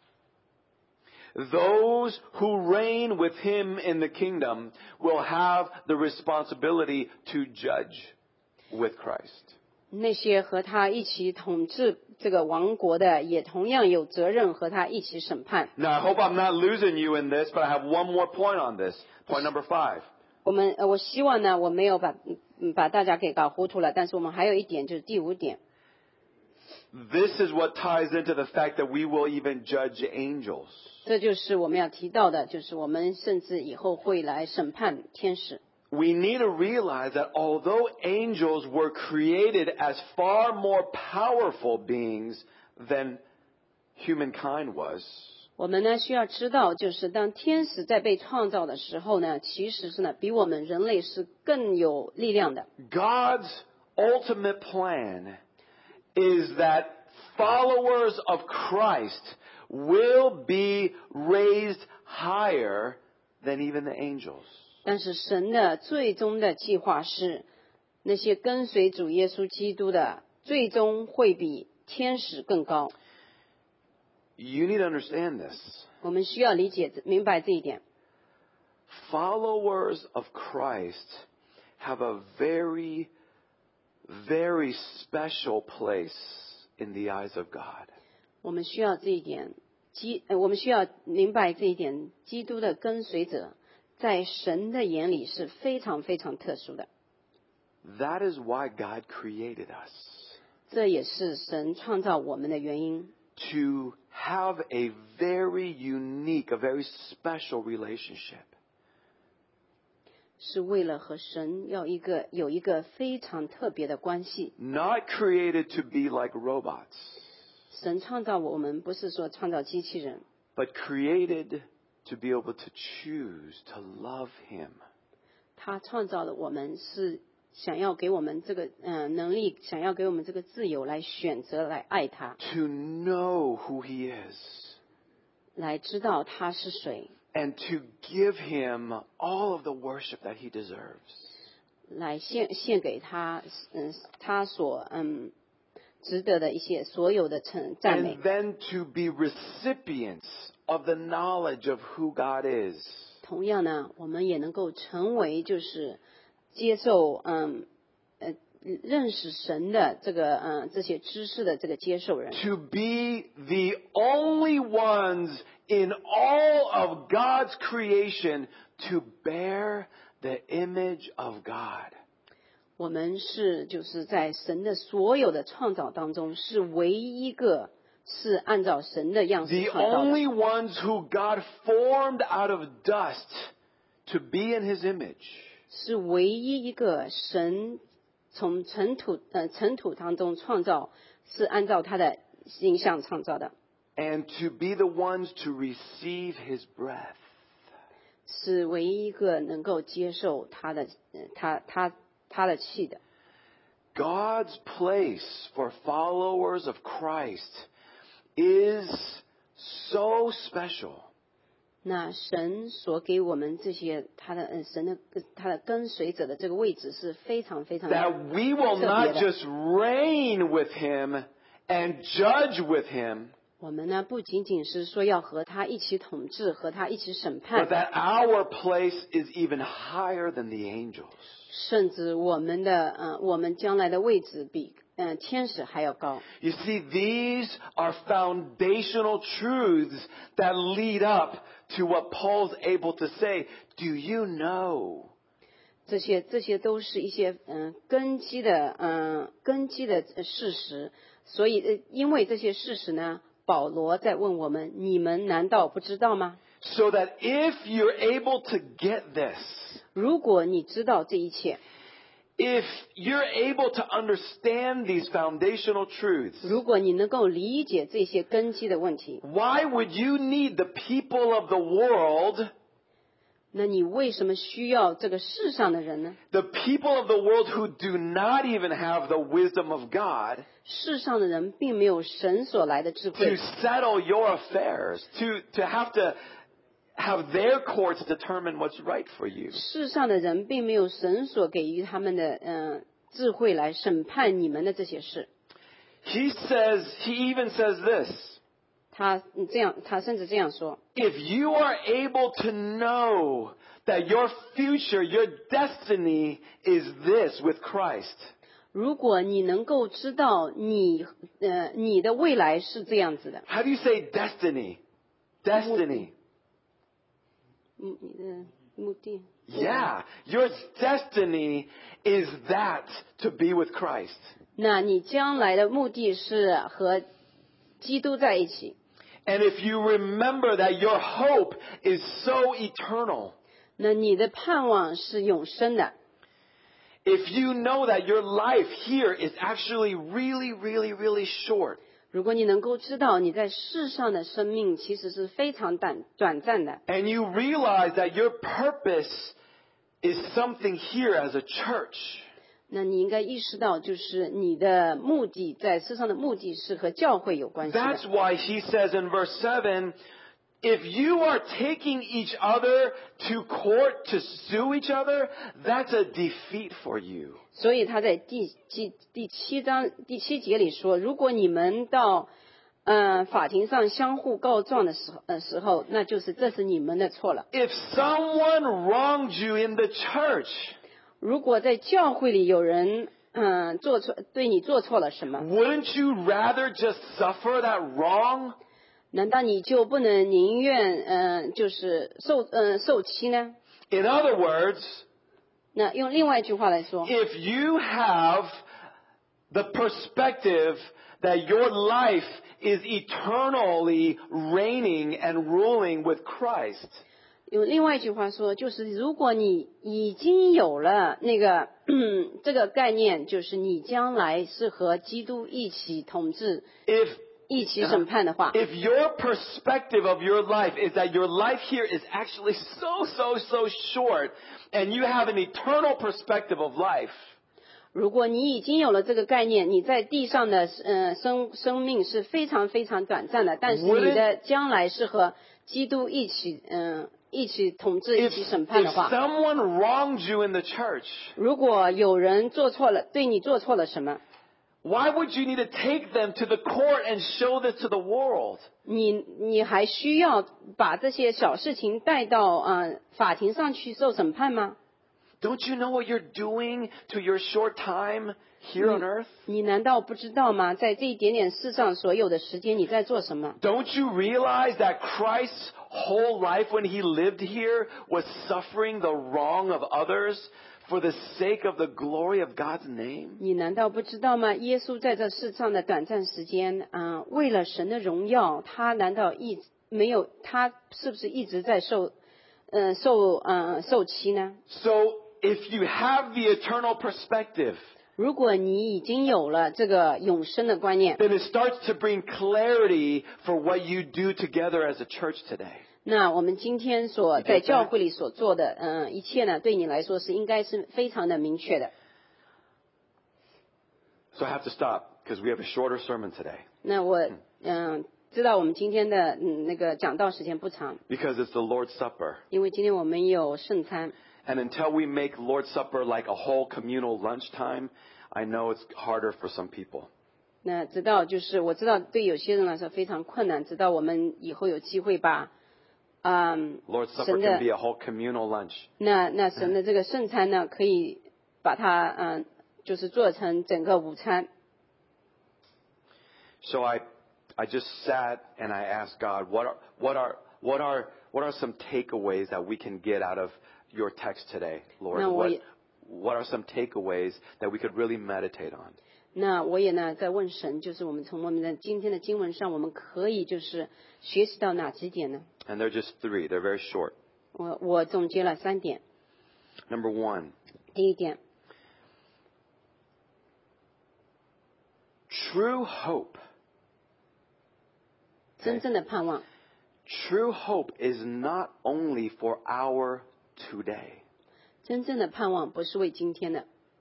Those who reign with him in the kingdom will have the responsibility to judge with Christ. 那些和他一起统治这个王国的，也同样有责任和他一起审判。 Now, I hope I'm not losing you in this, but I have one more point on this. Point number five. 我们呃，我希望呢，我没有把嗯把大家给搞糊涂了。但是我们还有一点，就是第五点， This is what ties into the fact that we will even judge angels. 这就是我们要提到的，就是我们甚至以后会来审判天使。 We need to realize that although angels were created as far more powerful beings than humankind was, 我们呢需要知道，就是当天使在被创造的时候呢，其实是呢比我们人类是更有力量的。 God's ultimate plan is that followers of Christ will be raised higher than even the angels. 但是神的最终的计划是，那些跟随主耶稣基督的，最终会比天使更高。 You need to understand this. 我们需要理解、明白这一点。 Followers of Christ have a very, very special place in the eyes of God. 我们需要这一点，基呃我们需要明白这一点。基督的跟随者，在神的眼里是非常非常特殊的。 That is why God created us. 这也是神创造我们的原因。 To have a very unique, a very special relationship. 是为了和神要一个有一个非常特别的关系。 Not created to be like robots, 神创造我们，不是说创造机器人， but created to be able to choose to love Him. 他创造的我们是想要给我们这个嗯、呃、能力，想要给我们这个自由来选择来爱他， To know who He is. 来知道他是谁， And to give Him all of the worship that He deserves. 来献献给他，嗯，他所嗯值得的一些所有的称赞美 And。then to be recipients of the knowledge of who God is. 同样呢，我们也能够成为就是接受嗯呃认识神的这个嗯这些知识的这个接受人。 To be the only ones in all of God's creation to bear the image of God. 我们是就是在神的所有的创造当中，是唯一一个是按照神的样式 The 创造的。 only ones who God formed out of dust to be in His image. 是唯一一个神从尘土呃尘土当中创造，是按照他的形象创造的， And to be the ones to receive His breath. 是唯一一个能够接受他的呃他他他的气的。 God's place for followers of Christ is so special. 那神所给我们这些他的呃神的他的跟随者的这个位置是非常非常 That we will 特 not 别的。 just reign with Him and judge with Him, 我们呢不仅仅是说要和他一起统治，和他一起审 but 判， that our place is even higher than the angels. 甚至我们的呃我们将来的位置比呃天使还要高。 You see, these are foundational truths that lead up to what Paul's able to say. Do you know? 这些这些都是一些嗯、呃根基的嗯、呃根基的呃事实，所以呃因为这些事实呢，保罗在问我们：你们难道不知道吗？ So that if you're able to get this, 如果你知道这一切， if you're able to understand these foundational truths, 如果你能够理解这些根基的问题， why would you need the people of the world, 那你为什么需要这个世上的人呢？ the people of the world who do not even have the wisdom of God, 世上的人并没有神所来的智 to 慧， settle your affairs, to, to have to have their courts determine what's right for you? 世上的人并没有神所给予他们的嗯、呃智慧来审判你们的这些事。 He says, he even says this, 他嗯这样，他甚至这样说： if you are able to know that your future, your destiny is this with Christ, 如果你能够知道你呃你的未来是这样子的， how do you say destiny? Destiny. 嗯，你的目的， Yeah, your destiny is that to be with Christ. 那你将来的目的是和基督在一起。 And if you remember that your hope is so eternal, 那你的盼望是永生的。 if you know that your life here is actually really, really, really short, 如果你能够知道你在世上的生命其实是非常短短暂的， and you realize that your purpose is something here as a church, 那你应该意识到，就是你的目的在世上的目的是和教会有关系的。 that's why he says in verse seven, if you are taking each other to court to sue each other, that's a defeat for you. 所以他在第第第七章第七节里说，如果你们到呃法庭上相互告状的时候呃时候，那就是这是你们的错了。 If someone wronged you in the church, 如果在教会里有人嗯、呃做错对你做错了什么， wouldn't you rather just suffer that wrong? 难道你就不能宁愿嗯、呃就是受嗯、呃、受欺呢？ In other words, 那用另外一句话来说， if you have the perspective that your life is eternally reigning and ruling with Christ, 用另外一句话说，就是如果你已经有了那个这个概念，就是你将来是和基督一起统治、 if 一起审判的话， if your perspective of your life is that your life here is actually so, so, so short, and you have an eternal perspective of life, 如果你已经有了这个概念，你在地上的呃生生命是非常非常短暂的，但是你的将来是和基督一起嗯、呃、一起统治、 if, 一起审判的 if 话， someone wronged you in the church, 如果有人做错了，对你做错了什么， Why would you need to take them to the court and show this to the world? 你你还需要把这些小事情带到呃法庭上去受审判吗？ Don't you know what you're doing to your short time here on earth? 你难道不知道吗？在这一点点世上所有的时间，你在做什么？ Don't you realize that Christ's whole life when he lived here was suffering the wrong of others for the sake of the glory of God's name? 你难道不知道吗？耶稣在这世上的短暂时间，啊、呃，为了神的荣耀，他难道一没有？他是不是一直在受，呃，受呃受欺呢？ So if you have the eternal perspective, 如果你已经有了这个永生的观念， then it starts to bring clarity for what you do together as a church today. 那我们今天所在教会里所做的，嗯、呃，一切呢，对你来说是应该是非常的明确的。 So I have to stop because we have a shorter sermon today. 那我嗯、呃、知道我们今天的嗯那个讲道时间不长， Because it's the Lord's Supper. 因为今天我们有圣餐。 And until we make Lord's Supper like a whole communal lunchtime, I know it's harder for some people. 那直到就是我知道对有些人来说非常困难，直到我们以后有机会把，嗯， Lord's Supper 神 can 的 be a whole communal lunch. 那那神的这个圣餐呢，可以把它嗯，就是做成整个午餐。 So I, I just sat and I asked God, what are, what are, what are, what are some takeaways that we can get out of your text today, Lord? No, what, we- what are some takeaways that we could really meditate on? 那我也呢在问神，就是我们从我们的今天的经文上，我们可以就是学习到哪几点呢？ And they're just three. They're very short. 我我总结了三点。 Number one, 第一点， true hope. 真正的盼望， True hope is not only for our today. 真正的盼望不是为今天的。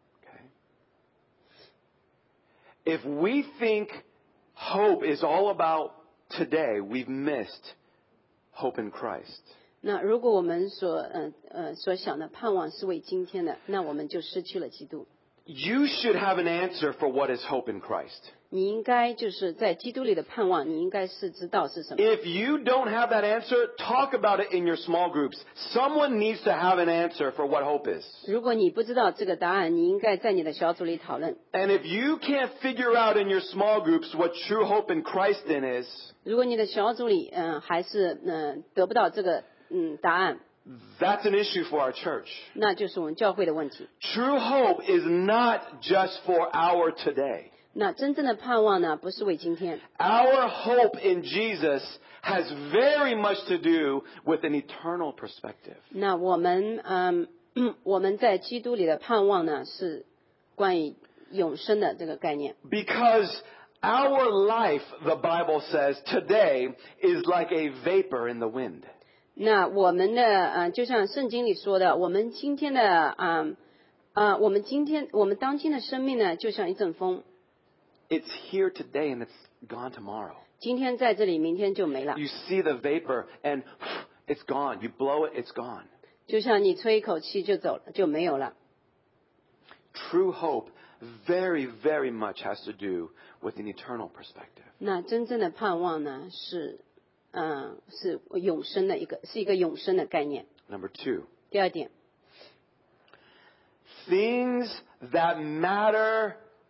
Okay? If we think hope is all about today, we've missed hope in Christ. 那如果我们所呃呃所想的盼望是为今天的，那我们就失去了基督。 You should have an answer for what is hope in Christ. 你应该就是在基督里的盼望，你应该是知道是什么。 If you don't have that answer, talk about it in your small groups. Someone needs to have an answer for what hope is. 如果你不知道这个答案，你应该在你的小组里讨论。 And if you can't figure out in your small groups what true hope in Christ then is, 如果你的小组里嗯、呃、还是嗯、呃、得不到这个嗯答案， that's an issue for our church. 那就是我们教会的问题。 True hope is not just for our today. 那真正的盼望呢，不是为今天。 Our hope in Jesus has very much to do with an eternal perspective. 那我们嗯我们在基督里的盼望呢，是关于永生的这个概念。 Because our life, the Bible says, today is like a vapor in the wind. 那我们的呃，就像圣经里说的，我们今天的啊啊、呃，我们今天我们当今的生命呢，就像一阵风， It's here today and it's gone tomorrow. 今天在这里，明天就没了。 You see the vapor and it's gone. You blow it, it's gone. 就像你吹一口气就走了，就没有了。 True hope very, very much has to do with an eternal perspective. 那真正的盼望呢，是嗯、呃、是永生的一个，是一个永生的概念。 Number two, 第二点， things that matter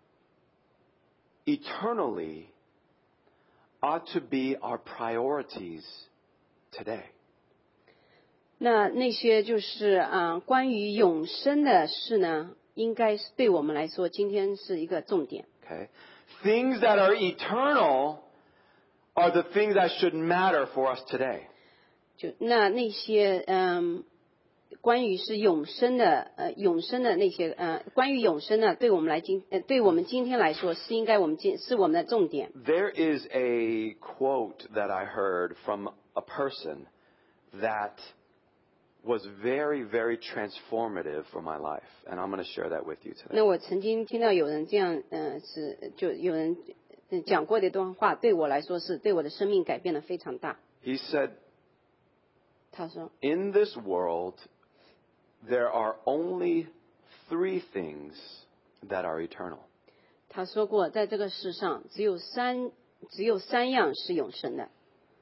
eternally ought to be our priorities today. 那那些就是啊、呃、关于永生的事呢，应该是对我们来说，今天是一个重点。 Okay? Things that are eternal are the things that should matter for us today. 就那那些嗯、关于是永生的呃永生的那些呃关于永生呢，对我们来今呃对我们今天来说是应该我们今是我们的重点。 There is a quote that I heard from a person that was very, very transformative for my life. And I'm going to share that with you today. 那我曾经听到有人这样呃是就有人呃讲过的一段话，对我来说是对我的生命改变的非常大。 He said, 他说 in this world, there are only three things that are eternal. 他说过，在这个世上只有三只有三样是永生的。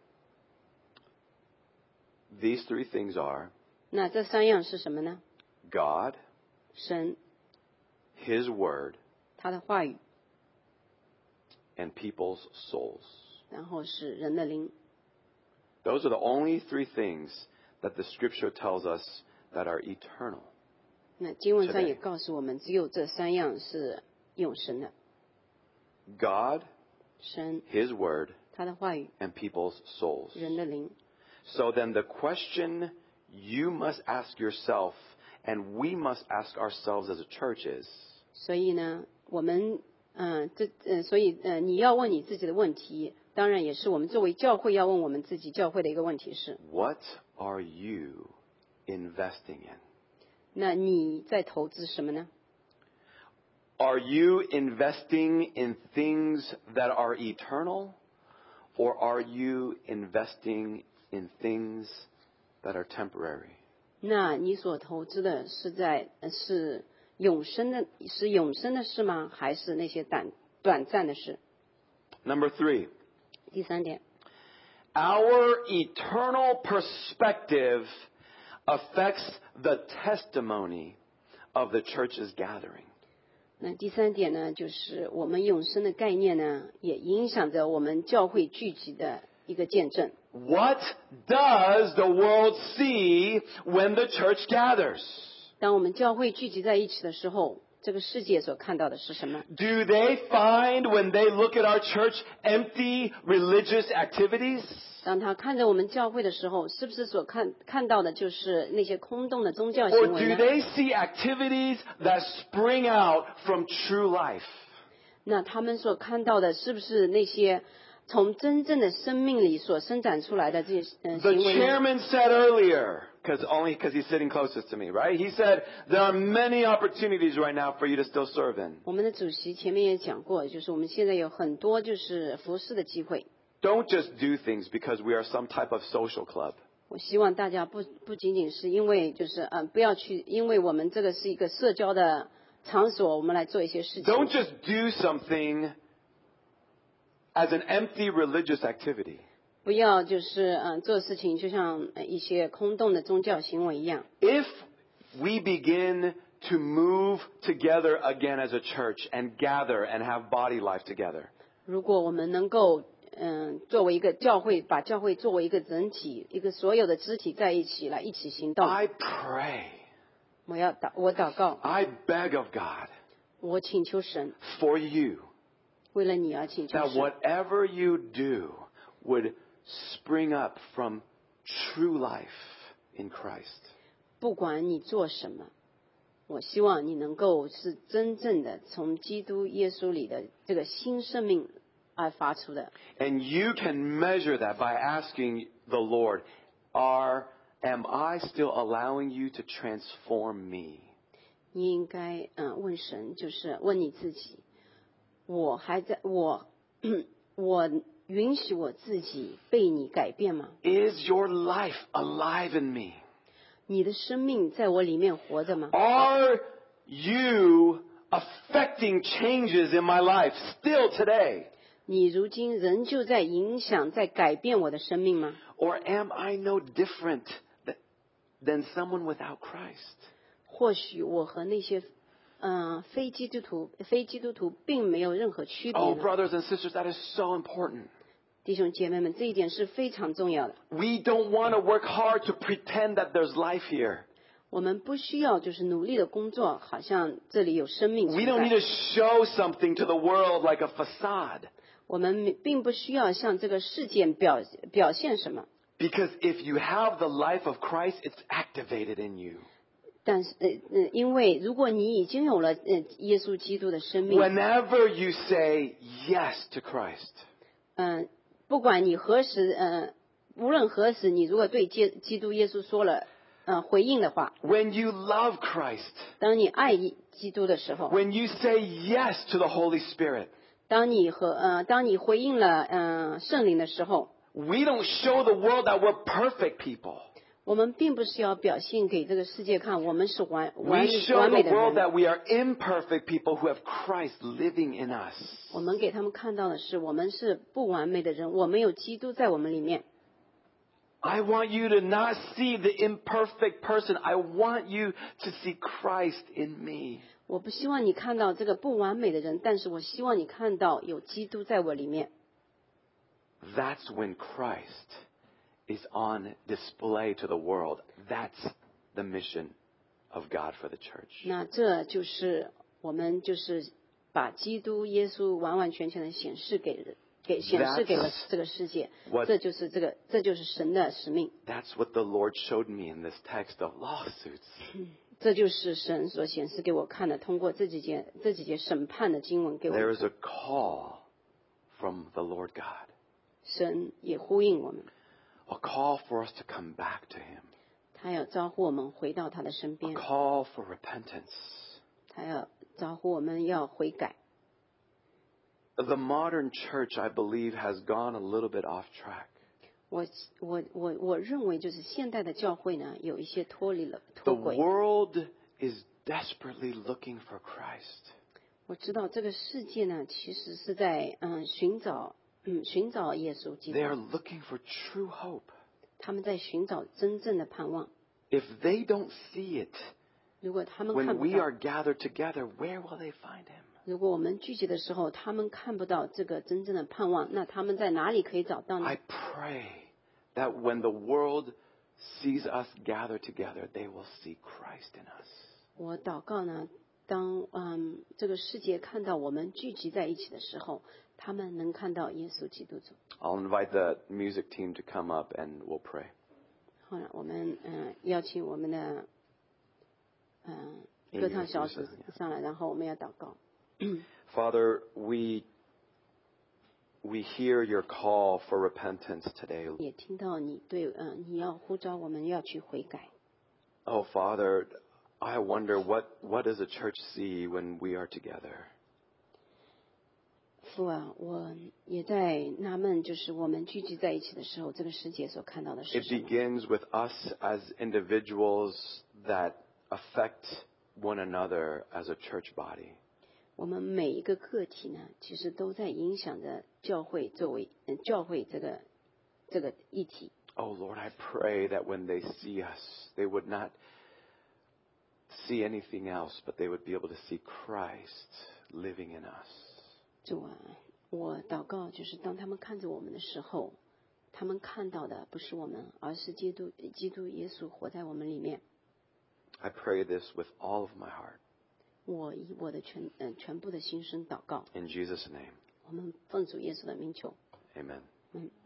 These three things are 那这三样是什么呢？ God, 神， His Word, 他的话语， and people's souls. 然后是人的灵。 Those are the only three things that the Scripture tells us that are eternal. 那经文上也告诉我们，只有这三样是永生的。 God, 神， His Word, 他的话语， and people's souls. 人的灵。 So then the question you must ask yourself, and we must ask ourselves as a church is, 所以呢，我们嗯、呃，这呃，所以呃，你要问你自己的问题，当然也是我们作为教会要问我们自己教会的一个问题是： what are you investing in? 那你在投资什么呢？ Are you investing in things that are eternal, or are you investing in things that are temporary? 那你所投资的是在呃是永生的，是永生的事吗？还是那些短短暂的事？ Number three, 第三点， our eternal perspective affects the testimony of the church's gathering. 那第三点呢，就是我们永生的概念呢，也影响着我们教会聚集的一个见证。 What does the world see when the church gathers? 当我们教会聚集在一起的时候，这个世界所看到的是什么？ Do they find when they look at our church empty religious activities? 当他看着我们教会的时候，是不是所看看到的就是那些空洞的宗教 Or 行为 do 呢？ they see activities that spring out from true life? 那他们所看到的是不是那些从真正的生命里所生长出来的这些呃 The 行为呢？ chairman said earlier, because only because he's sitting closest to me, right? He said there are many opportunities right now for you to still serve in. 我们的主席前面也讲过，就是我们现在有很多就是服侍的机会。 Don't just do things because we are some type of social club. 我希望大家不不仅仅是因为就是嗯、呃、不要去，因为我们这个是一个社交的场所，我们来做一些事情。 Don't just do something as an empty religious activity. 不要就是嗯、呃、做事情就像呃一些空洞的宗教行为一样。 If we begin to move together again as a church and gather and have body life together, 如果我们能够嗯、呃、作为一个教会，把教会作为一个整体，一个所有的肢体在一起来一起行动。 I pray, 我要祷我祷告， I beg of God 我请求神， for you 为了你而请求 that 神。 whatever you do would spring up from true life in Christ. 不管你做什么，我希望你能够是真正的从基督耶稣里的这个新生命而发出的。 And you can measure that by asking the Lord, are, am I still allowing you to transform me? 你应该嗯、呃问神，就是问你自己，我还在我我允许我自己被你改变吗？ Is your life alive in me? 你的生命在我里面活着吗？ Are you affecting changes in my life still today? 你如今仍旧在影响、在改变我的生命吗？ Or am I no different th- than someone without Christ? 或许我和那些嗯、呃非基督徒、非基督徒并没有任何区别 Oh, 呢。 brothers and sisters, that is so important. 弟兄姐妹们，这一点是非常重要的。 We don't want to work hard to pretend that there's life here. 我们不需要就是努力的工作，好像这里有生命 We 存 don't need 在。 to show something to the world like a facade. 我们并不需要向这个世界表表现什么， Because if you have the life of Christ, it's activated in you. 但是呃呃，因为如果你已经有了呃耶稣基督的生命， Whenever you say yes to Christ, 嗯、不管你何时呃，无论何时，你如果对基基督耶稣说了呃回应的话， when you love Christ, 当你爱基督的时候， when you say yes to the Holy Spirit, 当你和呃当你回应了呃圣灵的时候， we don't show the world that we're perfect people. 我们并不是要表现给这个世界看，我们是完 We 完 show 完 the 美的 world 人。 that we are imperfect people who have Christ living in us. 我们给他们看到的是，我们是不完美的人，我们有基督在我们里面。 I want you to not see the imperfect person. I want you to see Christ in me. 我不希望你看到这个不完美的人，但是我希望你看到有基督在我里面。 That's when Christ is on display to the world. That's the mission of God for the church. 那这就是我们就是把基督耶稣完完全全的显示给人，给显示给了这个世界。 What- 这就是这个，这就是神的使命。 That's what the Lord showed me in this text of lawsuits. 这就是神所显示给我看的，通过这几节这几节审判的经文给我 There 们 is a call from the Lord God, 神也呼应我们， a call for us to come back to Him, 他要招呼我们回到他的身 a 边， call for repentance. 他要招呼我们要悔改。 The modern church, I believe, has gone a little bit off track. 我我我我认为就是现代的教会呢，有一些脱离了 The 脱轨。 world is desperately looking for Christ. 我知道这个世界呢，其实是在嗯寻找嗯寻找耶稣基督 They，are looking for true hope. 他们在寻找真正的盼望。 If they don't see it, 如果他们看 when 不 we 到 are，gathered together, where will they find Him? 如果我们聚集的时候，他们看不到这个真正的盼望，那他们在哪里可以找到呢 I？ pray that when the world sees us gather together, they will see Christ in us. 我祷告呢，当嗯这个世界看到我们聚集在一起的时候，他们能看到耶稣基督主。 I'll invite the music team to come up and we'll pray. 好了，我们嗯邀请我们的嗯歌唱小组上来，然后我们要祷告。 Father, we we hear your call for repentance today. 也听到你对嗯你要呼召我们要去悔改。 Oh, Father, I wonder what, what does a church see when we are together? 父啊，我也在纳闷，就是我们聚集在一起的时候，这个世界所看到的是 It 什么？ begins with us as individuals that affect one another as a church body. 我们每一个个体呢，其实都在影响着教会作为嗯教会这个这个议题。 Oh, Lord, I pray that when they see us, they would not see anything else, but they would be able to see Christ living in us. 主啊，我祷告，就是当他们看着我们的时候，他们看到的不是我们，而是基督基督耶稣活在我们里面。 I pray this with all of my heart. 我以我的全嗯、呃、全部的心声祷告， In Jesus' name, 我们奉主耶稣的名求， amen. 嗯。